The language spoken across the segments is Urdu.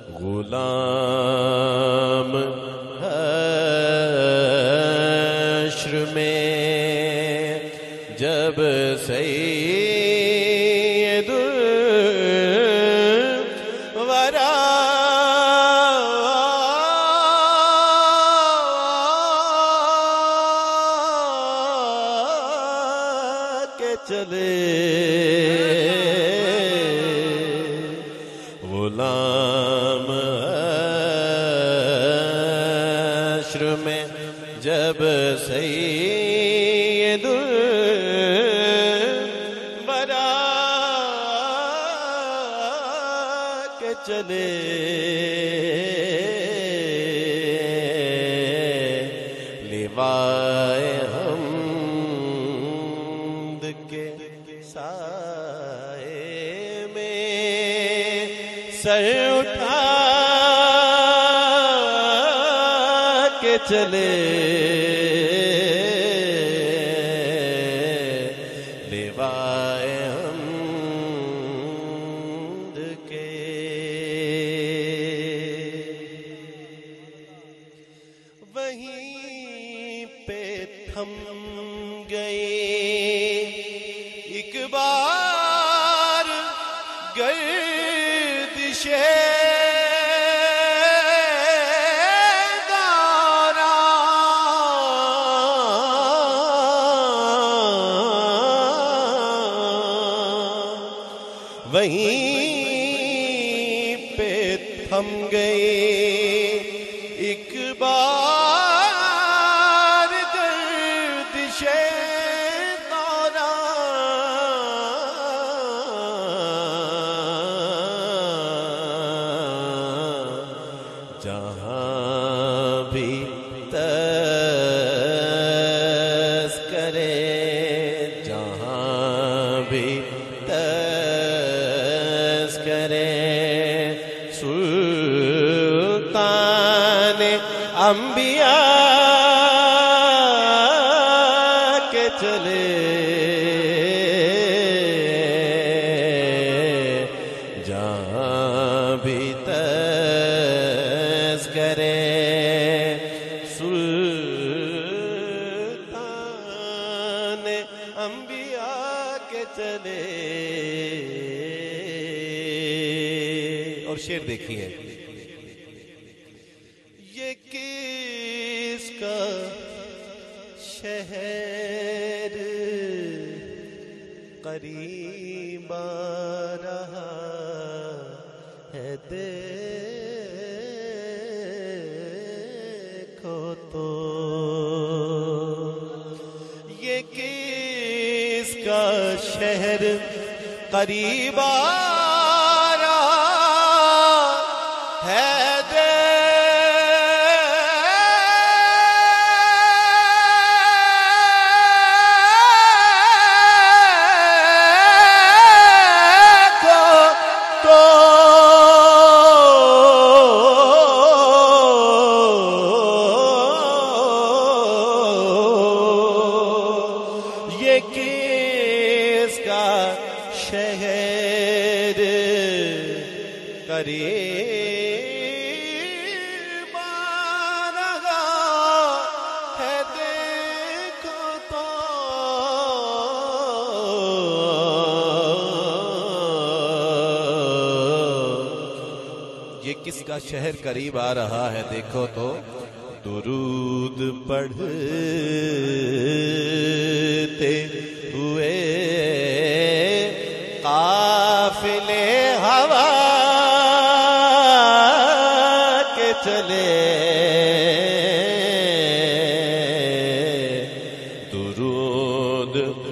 غلام حشر میں جب سید الورا کے چلے غلام حشر میں جب سید الورا کے چلے لیوائے حمد کے سائے میں سر اٹھا کے چلے لیوائے حمد کے وہیں پہ تھم گئے ایک بار گردش وہیں پہ تھم گئے ایک بار گردش دوران جہاں بھی تذکرے جہاں بھی سلطان انبیاء کے چلے جہاں بھی تذکرے سلطان انبیاء کے چلے. اور شعر دیکھیے یہ کس کا شہر قریب آ رہا ہے دیکھو تو یہ کس کا شہر قریب آ کس کا شہر قریب آ رہا ہے دیکھو تو یہ کس کا شہر قریب آ رہا ہے دیکھو تو درود پڑھتے ہوئے قافلے ہوا کے چلے درود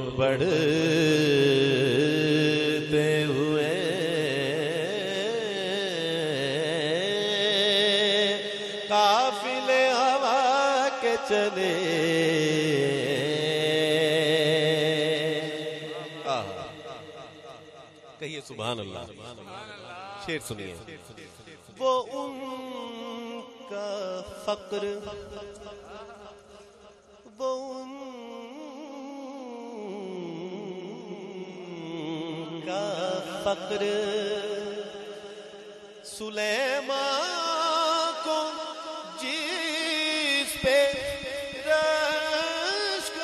پڑھتے ہوئے قافلے ہوا کے چلے. کہیے سبحان اللہ. شعر سنیے. وہ ان کا فقر وہ ان کا فقر سلیمان کو جس پہ رشک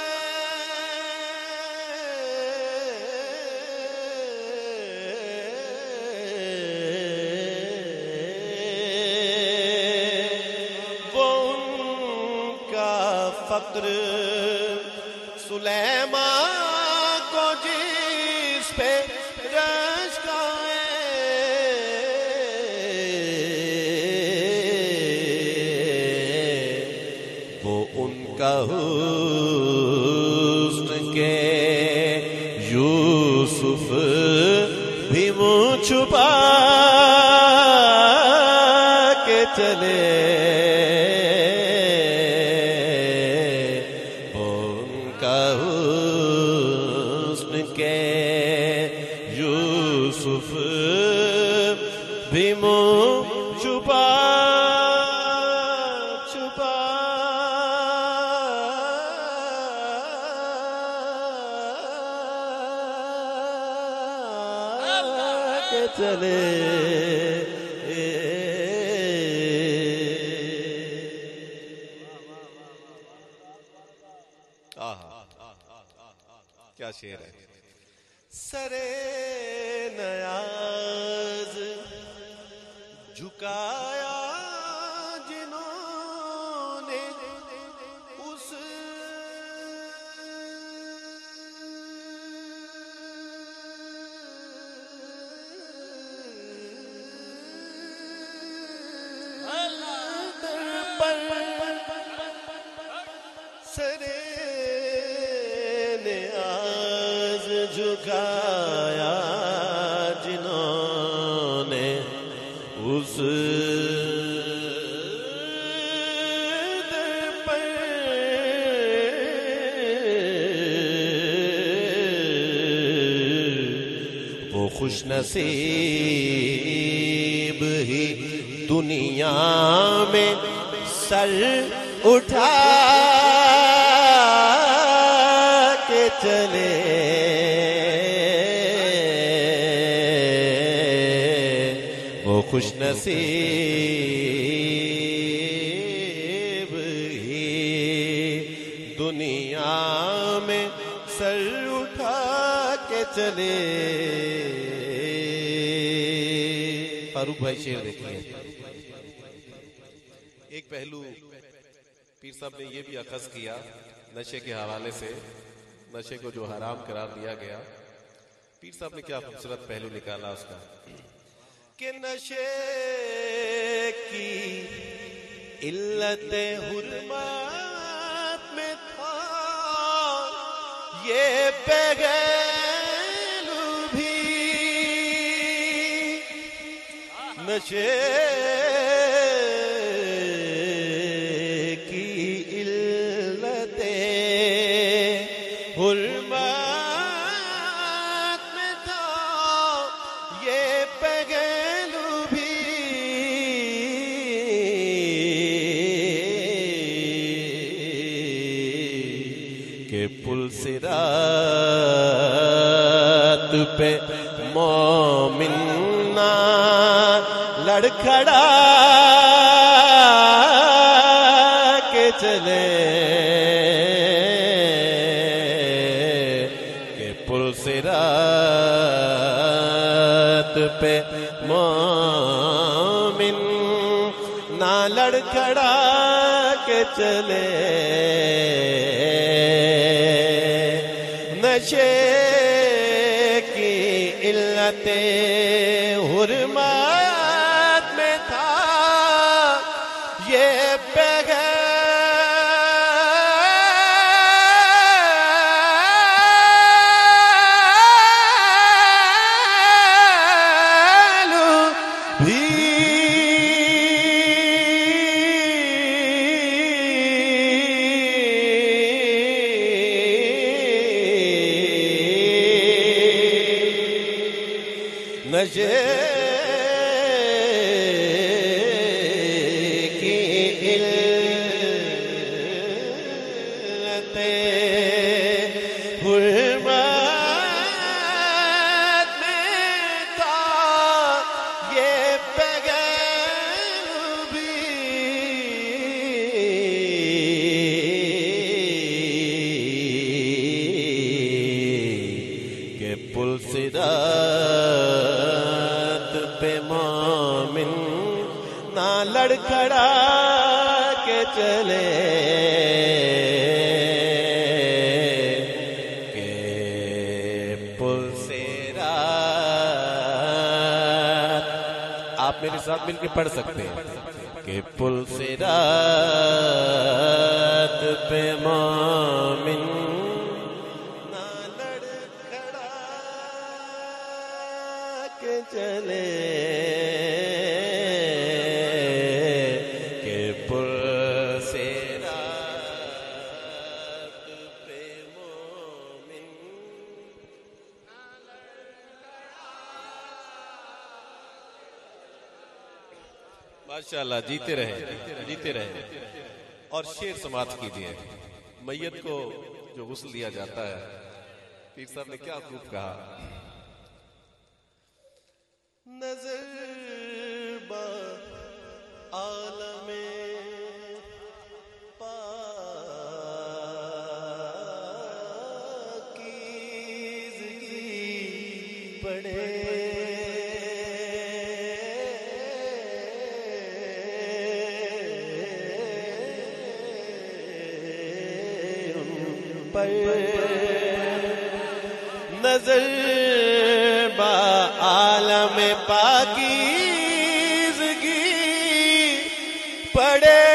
وہ ان کا فقر سلیمان کو جس پہ رشک حسن کے یوسف بھی منہ چھپا کے چلے ان کا حسن کے یوسف بھی منہ چھپا چلے کیا شعر ہے. سرے نیاز جھکایا جنہوں نے اس سرے نیاز جھکایا جنہوں نے اس در پر وہ خوش نصیب ہی دنیا میں سر اٹھا کے چلے وہ خوش نصیب ہی دنیا میں سر اٹھا کے چلے. فاروق بھائی شعر دیکھیے. ایک پہلو پیر صاحب نے یہ بھی اخذ کیا نشے کے حوالے سے، نشے کو جو حرام قرار دیا گیا. پیر صاحب نے کیا خوبصورت پہلو نکالا اس کا کہ نشے کی علت حرمت میں تھا یہ پہلو بھی. نشے حرمت میں تھا یہ پہلو بھی کہ پل صراط پہ مومن نہ لڑکھڑا کے چلے صراط پہ مومن نہ لڑکھڑا کے چلے. نشے کی علت حرمت میں تھا یہ نشے کی مومن نہ لڑکھڑا کے چلے کہ پل سے رات. آپ میرے ساتھ مل کے پڑھ سکتے ہیں کہ پل سے رات پہ مومن نہ لڑکھڑا کے چلے کہ پل سے رات پہ مومن نہ لڑکھڑا. ماشاءاللہ جیتے رہے جیتے رہے. اور شعر سماعت کیجیے. میت کو جو غسل دیا جاتا ہے پیر صاحب نے کیا خوب کہا. نظر با عالم پاکیزگی پڑے نظر با عالم پاکیزگی پڑے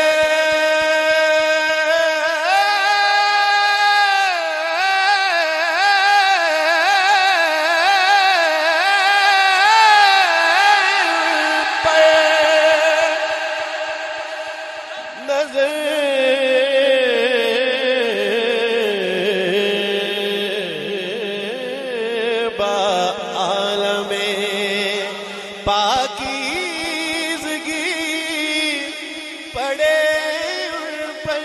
نظر پاکیزگی پڑے ان پر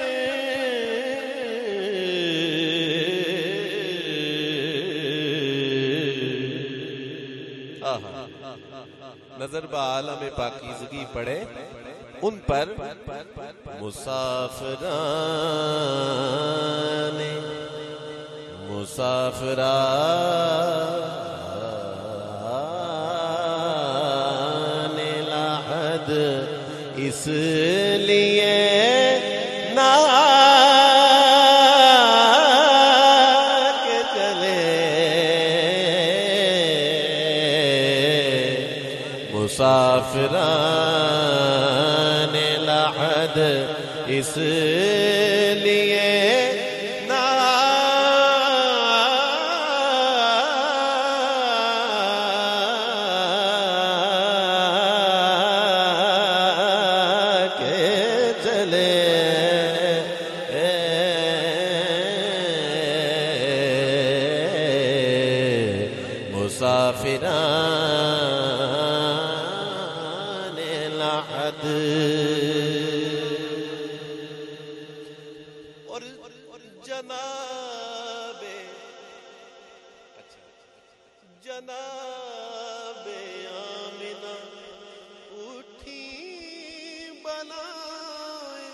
نظر با عالم پاکیزگی پڑے ان پر مسافران لحد اس لیے نہ کہ چلے مسافران لحد اس لیے نہ مسافران لحد. اور جناب آمنہ اٹھی بلائے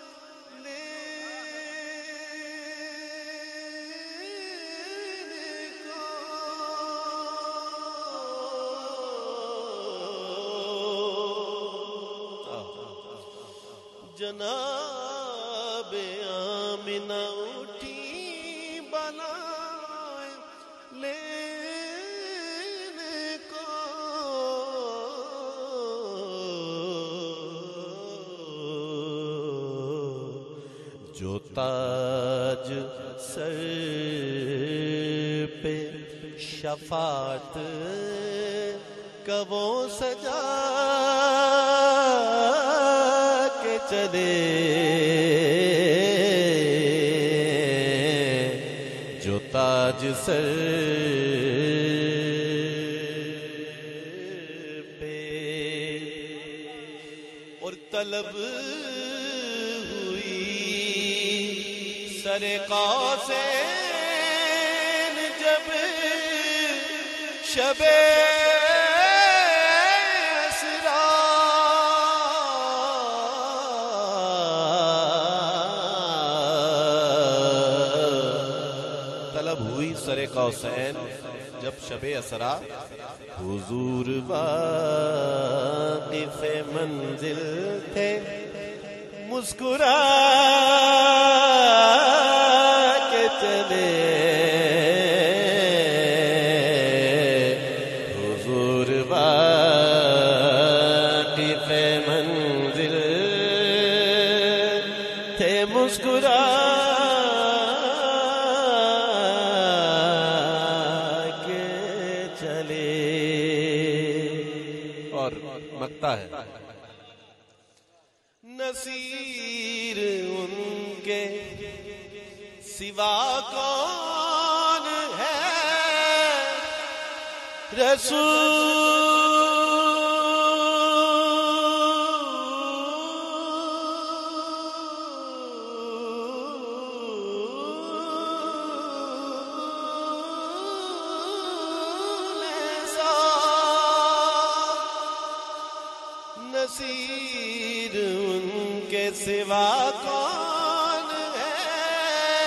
جناب آمنہ اٹھی بلائے لینے کو جو تاج سر پہ شفاعت کا وہ سجا کے چلے جو تاج سر پہ اور طلب ہوئی سر قاسین جب شب سر قوسین جب شب اسرا حضور واقف منزل تھے مسکرا کے چلے حضور واقف منزل تھے مسکرا کے چلے اور مکتا ہے نصیر ان کے سوا کون ہے نصیر ان کے سوا کون ہے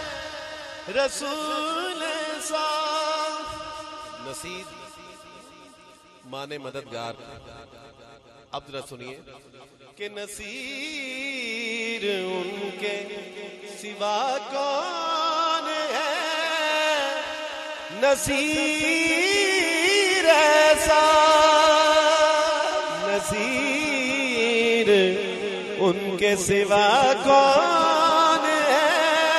رسول صاحب نصیر مانے مددگار اب ذرا سنیے کہ نصیر ان کے سوا کون ہے نصیر ایسا نصیر ان کے سوا کون ہے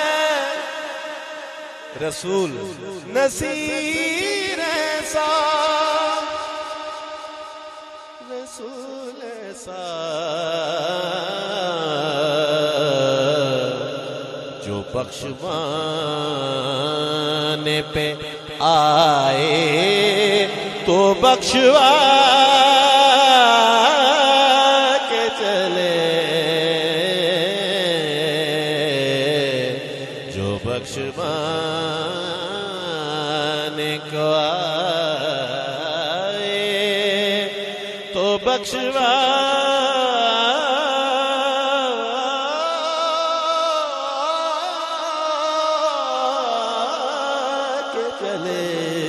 رسول نصیر ایسا رسول ایسا جو بخشوانے پہ آئے تو بخشوا کے چلے جو بخشوانے کو آئے تو بخشوا کے چلے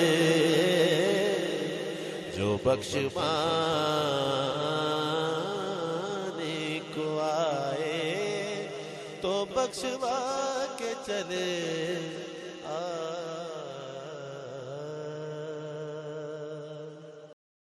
جو بخشوانے کو آئے تو بخشوا کے چلے